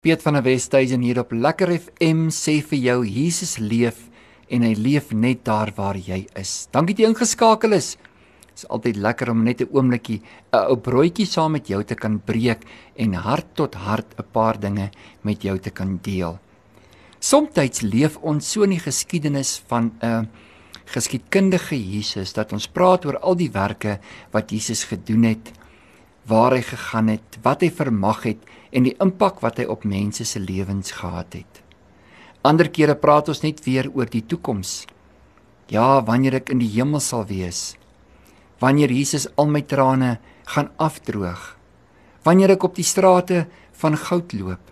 Piet van der Westhuizen hier op Lekker FM sê vir jou, Jesus leef en hy leef net daar waar jy is. Dankie dat jy ingeskakel is. Dit is altyd lekker om net 'n oombliekie, 'n ou broodjie saam met jou te kan breek en hart tot hart 'n paar dinge met jou te kan deel. Somstyds leef ons so in die geskiedenis van 'n geskiedkundige Jesus dat ons praat oor al die werke wat Jesus gedoen het, waar hy gegaan het, wat hy vermag het en die impak wat hy op mense se lewens gehad het. Ander kere praat ons net weer oor die toekoms. Ja, wanneer ek in die hemel sal wees, wanneer Jesus al my trane gaan afdroog, wanneer ek op die strate van goud loop.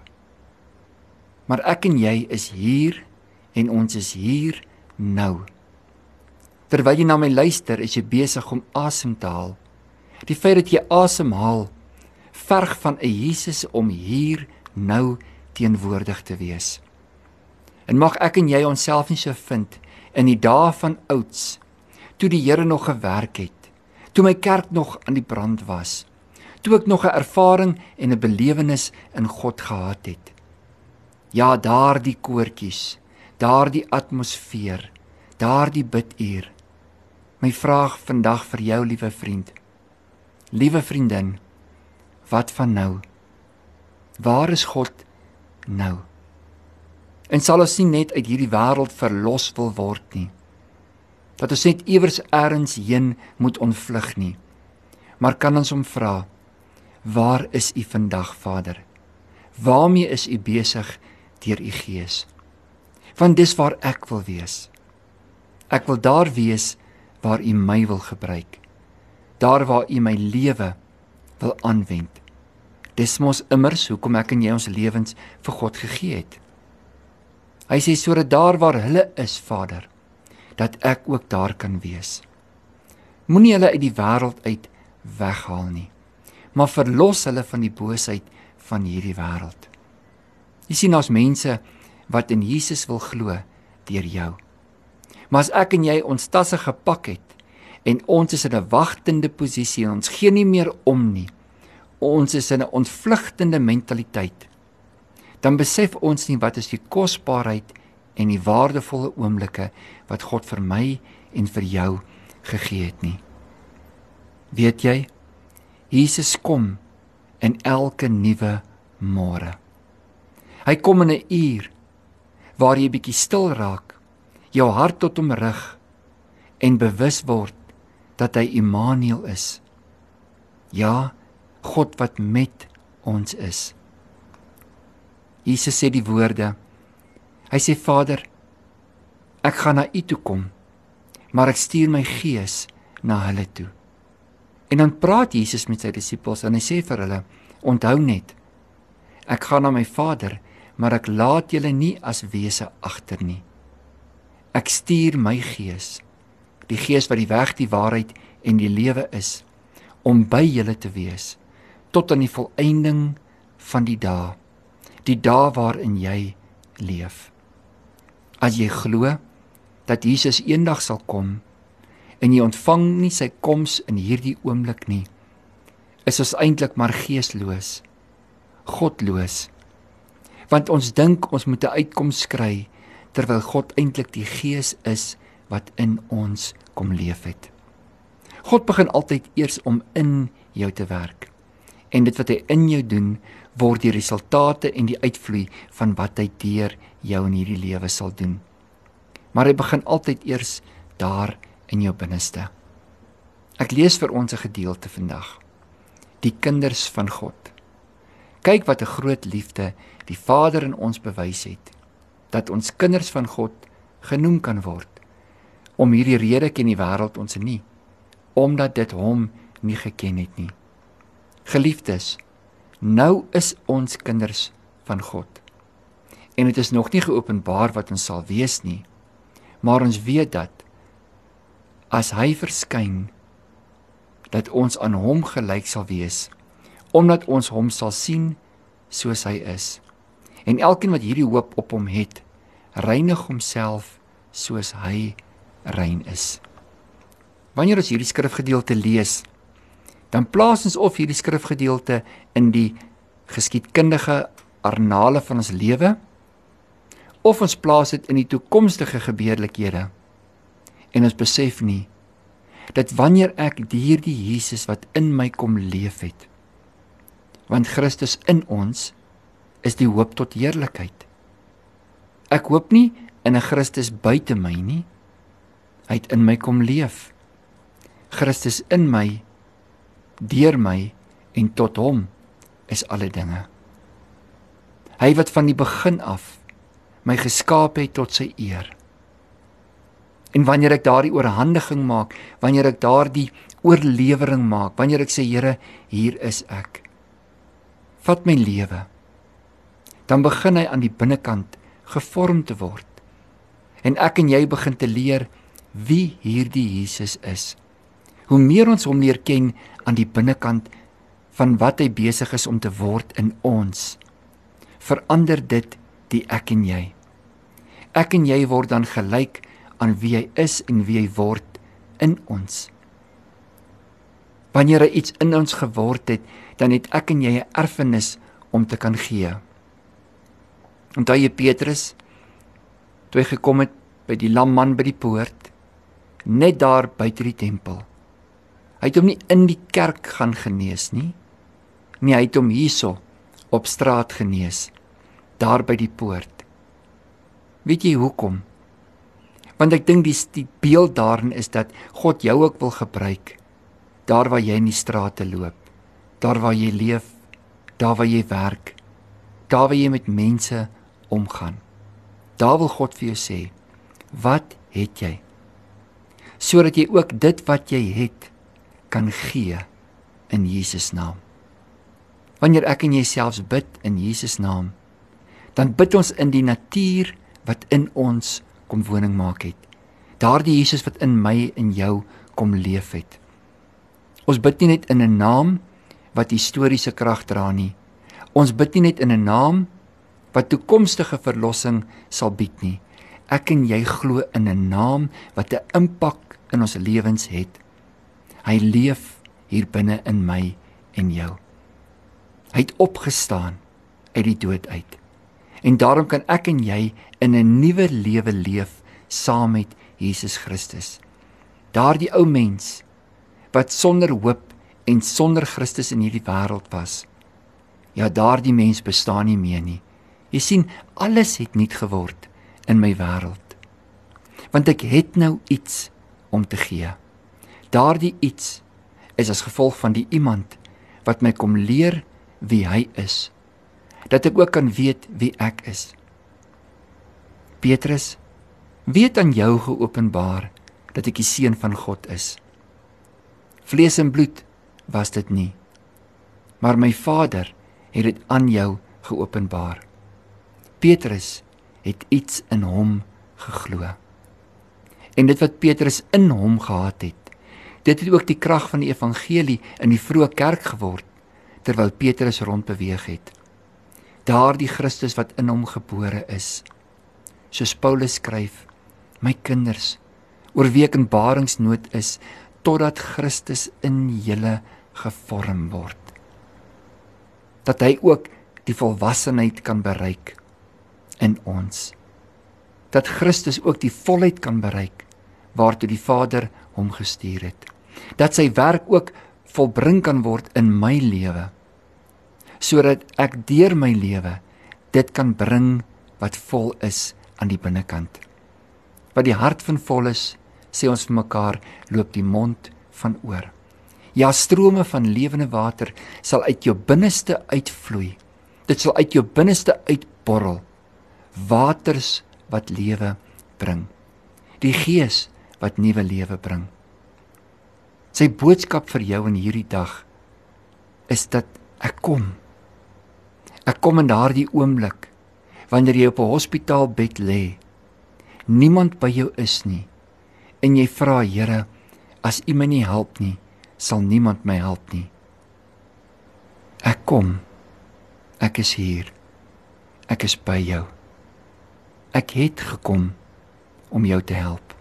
Maar ek en jy is hier en ons is hier nou. Terwyl jy na my luister, is jy besig om asem te haal. Die feit dat jy asemhaal, verg van 'n Jesus om hier nou teenwoordig te wees. En mag ek en jy onsself nie so vind in die dae van ouds, toe die Here nog gewerk het, toe my kerk nog aan die brand was, toe ek nog 'n ervaring en 'n belewenis in God gehad het. Ja, daardie koortjies, daardie atmosfeer, daardie biduur. My vraag vandag vir jou, liewe vriend, liewe vriendin, wat van nou? Waar is God nou? En sal ons nie net uit hierdie wêreld verlos wil word nie, dat ons net iewers elders heen moet ontvlug nie, maar kan ons hom vra, waar is U vandag, Vader? Waarmee is U besig deur U Gees? Want dis waar ek wil wees. Ek wil daar wees waar U my wil gebruik, daar waar U my lewe wil aanwend. Dis mos immers hoekom ek en jy ons lewens vir God gegee het. Hy sê sodat daar waar hulle is, Vader, dat ek ook daar kan wees. Moenie hulle uit die wêreld uit weghaal nie, maar verlos hulle van die boosheid van hierdie wêreld. Jy sien, daar's mense wat in Jesus wil glo deur jou. Maar as ek en jy ons tasse gepak het en ons is in 'n wagtende posisie en ons gee nie meer om nie, ons is in 'n ontvlugtende mentaliteit, dan besef ons nie wat is die kosbaarheid en die waardevolle oomblikke wat God vir my en vir jou gegee het nie. Weet jy, Jesus kom in elke nuwe môre. Hy kom in 'n uur waar jy bietjie stil raak, jou hart tot hom rig en bewus word dat hy Immanuel is. Ja, God wat met ons is. Jesus sê die woorde, hy sê, Vader, ek gaan na U toe kom, maar ek stuur my Gees na hulle toe. En dan praat Jesus met sy disippels en hy sê vir hulle, onthou net, ek gaan na my Vader, maar ek laat julle nie as wese agter nie. Ek stuur my Gees, die Gees wat die weg, die waarheid en die lewe is, om by julle te wees, tot aan die volëinding van die dae waarin jy leef. As jy glo dat Jesus eendag sal kom, en jy ontvang nie sy koms in hierdie oomblik nie, is ons eintlik maar geesloos, godloos, want ons dink ons moet 'n uitkoms kry, terwyl God eintlik die Gees is wat in ons kom leef het. God begin altyd eers om in jou te werk, en dit wat hy in jou doen, word die resultate en die uitvloei van wat hy deur jou in hierdie lewe sal doen. Maar hy begin altyd eers daar in jou binneste. Ek lees vir ons 'n gedeelte vandag. Die kinders van God. Kyk wat 'n groot liefde die Vader in ons bewys het, dat ons kinders van God genoem kan word. Om hierdie rede ken die wêreld ons nie, omdat dit hom nie geken het nie. Geliefdes, nou is ons kinders van God. En dit is nog nie geopenbaar wat ons sal wees nie, maar ons weet dat, as hy verskyn, dat ons aan hom gelyk sal wees, omdat ons hom sal sien soos hy is. En elkeen wat hierdie hoop op hom het, reinig homself soos hy rein is. Wanneer ons hierdie skrifgedeelte lees, dan plaas ons of hierdie skrifgedeelte in die geskiedkundige arnale van ons lewe, of ons plaas dit in die toekomstige gebeurlikhede, en ons besef nie, dat wanneer ek deur die Jesus wat in my kom leef het, want Christus in ons is die hoop tot heerlikheid. Ek hoop nie in 'n Christus buite my nie, hy het in my kom leef. Christus in my, deur my en tot hom is alle dinge. Hy wat van die begin af my geskaap het tot sy eer. En wanneer ek daardie oorhandiging maak, wanneer ek daardie oorlewering maak, wanneer ek sê, Here, hier is ek, vat my lewe, dan begin hy aan die binnekant gevorm te word. En ek en jy begin te leer wie hierdie Jesus is. Hoe meer ons hom leer ken aan die binnekant van wat hy besig is om te word in ons, verander dit die ek en jy. Ek en jy word dan gelyk aan wie hy is en wie hy word in ons. Wanneer hy iets in ons geword het, dan het ek en jy 'n erfenis om te kan gee. Onthou jy Petrus, toe hy gekom het by die lam man by die poort, net daar buite die tempel. Hy het hom nie in die kerk gaan genees nie, hy het hom hierso op straat genees, daar by die poort. Weet jy hoekom? Want ek dink die beeld daarin is dat God jou ook wil gebruik, daar waar jy in die strate loop, daar waar jy leef, daar waar jy werk, daar waar jy met mense omgaan. Daar wil God vir jou sê, wat het jy? Sodat jy ook dit wat jy het, kan gee in Jesus naam. Wanneer ek en jy selfs bid in Jesus naam, dan bid ons in die natuur wat in ons kom woning maak het. Daardie Jesus wat in my en jou kom leef het. Ons bid nie net in 'n naam wat historiese krag dra nie. Ons bid nie net in 'n naam wat toekomstige verlossing sal bied nie. Ek en jy glo in 'n naam wat 'n impak in ons lewens het. Hy leef hier binne in my en jou. Hy het opgestaan uit die dood uit. En daarom kan ek en jy in 'n nuwe lewe leef saam met Jesus Christus. Daardie ou mens wat sonder hoop en sonder Christus in hierdie wêreld was. Ja, daardie mens bestaan nie meer nie. Jy sien, alles het nuut geword in my wêreld. Want ek het nou iets om te gee. Daardie iets is as gevolg van die iemand wat my kom leer wie hy is, dat ek ook kan weet wie ek is. Petrus, wie het aan jou geopenbaar dat ek die seun van God is? Vlees en bloed was dit nie, maar my Vader het dit aan jou geopenbaar. Petrus het iets in hom geglo. En dit wat Petrus in hom gehad het, dit het ook die krag van die evangelie in die vroeë kerk geword, terwyl Petrus rondbeweeg het. Daardie Christus wat in hom gebore is. Soos Paulus skryf, my kinders, oor wie ek in baringsnood is, totdat Christus in julle gevorm word. Dat hy ook die volwassenheid kan bereik in ons. Dat Christus ook die volheid kan bereik, waartoe die Vader hom gestuur het. Dat sy werk ook volbring kan word in my lewe, sodat ek deur my lewe dit kan bring wat vol is aan die binnekant. Wat die hart van vol is, sê ons vir mekaar, loop die mond van oor. Ja, strome van lewende water sal uit jou binneste uitvloei. Dit sal uit jou binneste uitborrel. Waters wat lewe bring. Die Gees wat nuwe lewe bring. Sy boodskap vir jou in hierdie dag is dat ek kom. Ek kom in daardie oomblik, wanneer jy op 'n hospitaalbed lê, niemand by jou is nie, en jy vra, Here, as U my nie help nie, sal niemand my help nie. Ek kom, ek is hier, ek is by jou. Ek het gekom om jou te help.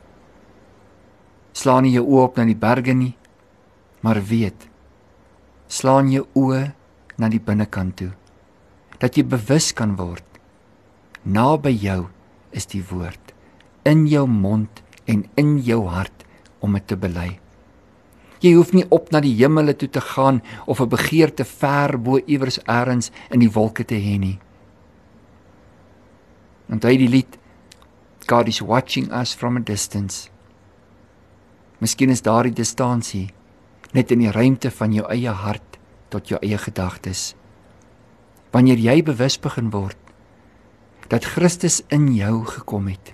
Slaan nie jou oë op na die berge nie, maar weet, slaan jou oë na die binnekant toe. dat jy bewus kan word. Naby jou is die woord, in jou mond en in jou hart om dit te bely. Jy hoef nie op na die hemele toe te gaan of 'n begeerte ver bo iewers elders in die wolke te hê nie. Onthou die lied, God is watching us from a distance. Miskien is daardie distansie net in die ruimte van jou eie hart tot jou eie gedagtes. Wanneer jy bewus begin word dat Christus in jou gekom het,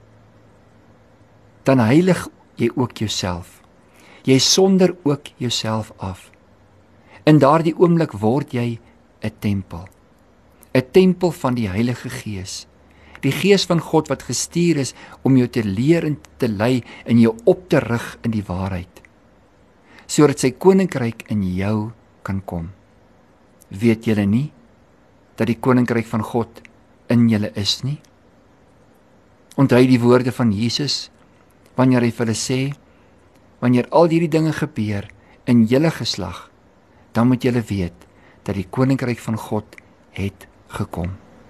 dan heilig jy ook jouself. Jy sonder ook jouself af. In daardie oomblik word jy 'n tempel. 'n Tempel van die Heilige Gees. Die Gees van God wat gestuur is om jou te leer en te lei en jou op te rig in die waarheid, sodat sy koninkryk in jou kan kom. Weet julle nie dat die koninkryk van God in julle is nie? Onthou die woorde van Jesus wanneer hy vir hulle sê, wanneer al hierdie dinge gebeur in julle geslag, dan moet julle weet dat die koninkryk van God het gekom.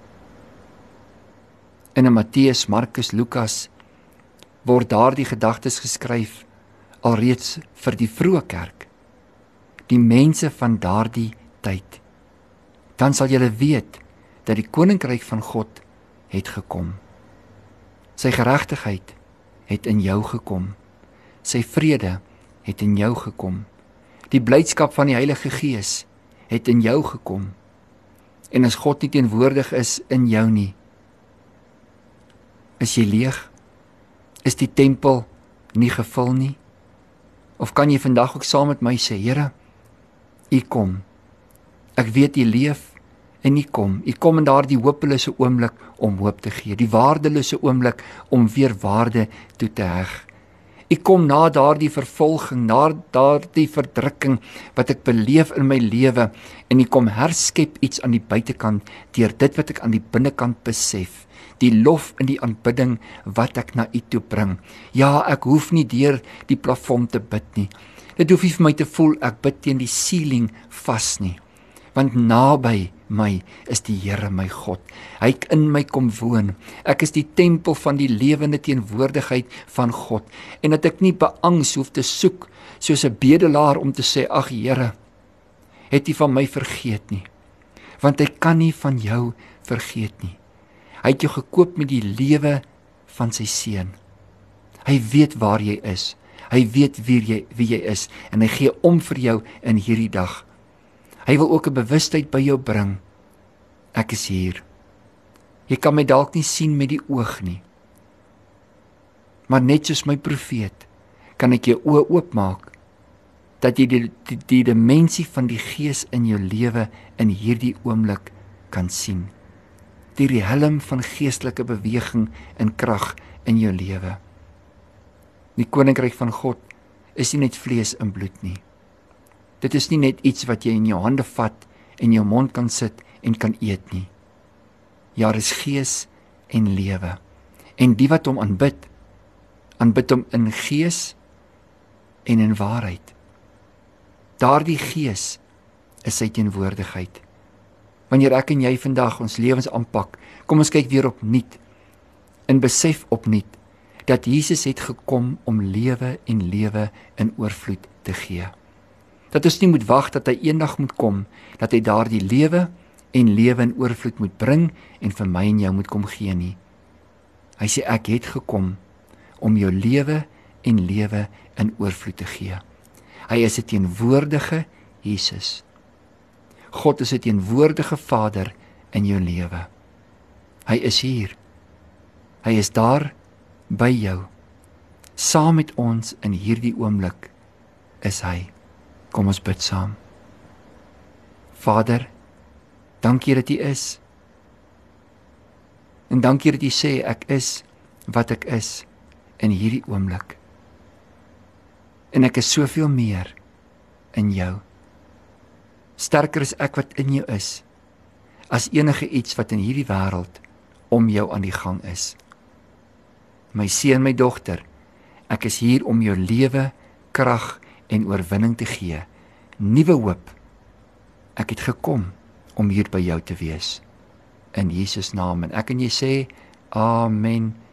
In Matteus, Markus, Lukas word daardie gedagtes geskryf alreeds vir die vroeë kerk, die mense van daardie tyd. Dan sal julle weet dat die koninkryk van God het gekom. Sy geregtigheid het in jou gekom. Sy vrede het in jou gekom. Die blydskap van die Heilige Gees het in jou gekom. En as God nie teenwoordig is in jou nie, is jy leeg? Is die tempel nie gevul nie? Of kan jy vandag ook saam met my sê, Here, U kom. Ek weet U leef en U kom. U kom in daardie hopelose oomblik om hoop te gee, die waardelose oomblik om weer waarde toe te heg. U kom na daardie vervolging, na daardie verdrukking wat ek beleef in my lewe, en U kom herskep iets aan die buitekant deur dit wat ek aan die binnekant besef, die lof en die aanbidding wat ek na U toe bring. Ja, ek hoef nie deur die plafon te bid nie. Dit hoef nie vir my te voel ek bid teen die ceiling vas nie, want naby my is die Here my God. Hy het in my kom woon. Ek is die tempel van die lewende teenwoordigheid van God, en dat ek nie beangs hoef te soek soos 'n bedelaar om te sê, ag Here, het U van my vergeet nie, want hy kan nie van jou vergeet nie. Hy het jou gekoop met die lewe van sy seun. Hy weet waar jy is. Hy weet wie jy is, en hy gee om vir jou in hierdie dag. Hy wil ook 'n bewustheid by jou bring. Ek is hier. Jy kan my dalk nie sien met die oog nie, maar net soos my profeet, kan ek jou oë oopmaak, dat jy die dimensie van die Gees in jou lewe in hierdie oomblik kan sien. Die riem van geestelike beweging en krag in jou lewe. Die koninkryk van God is nie net vlees en bloed nie. Dit is nie net iets wat jy in jou hande vat en jou mond kan sit en kan eet nie. Ja, is gees en lewe. En die wat hom aanbid hom in gees en in waarheid. Daardie gees is sy teenwoordigheid. Wanneer ek en jy vandag ons lewens aanpak, kom ons kyk weer opnuut en besef opnuut dat Jesus het gekom om lewe en lewe in oorvloed te gee. Dat ons nie moet wag dat hy eendag moet kom, dat hy daardie lewe en lewe in oorvloed moet bring en vir my en jou moet kom gee nie. Hy sê ek het gekom om jou lewe en lewe in oorvloed te gee. Hy is 'n teenwoordige Jesus. God is 'n teenwoordige Vader in jou lewe. Hy is hier. Hy is daar by jou. Saam met ons in hierdie oomblik is hy. Kom ons bid saam. Vader, dankie dat U is. En dankie dat U sê ek is wat ek is in hierdie oomblik. En ek is soveel meer in jou. Sterker is ek wat in jou is, as enige iets wat in hierdie wêreld om jou aan die gang is. My seun, my dogter, ek is hier om jou lewe, krag en oorwinning te gee. Nuwe hoop. Ek het gekom om hier by jou te wees. in Jesus naam. En ek en jy sê amen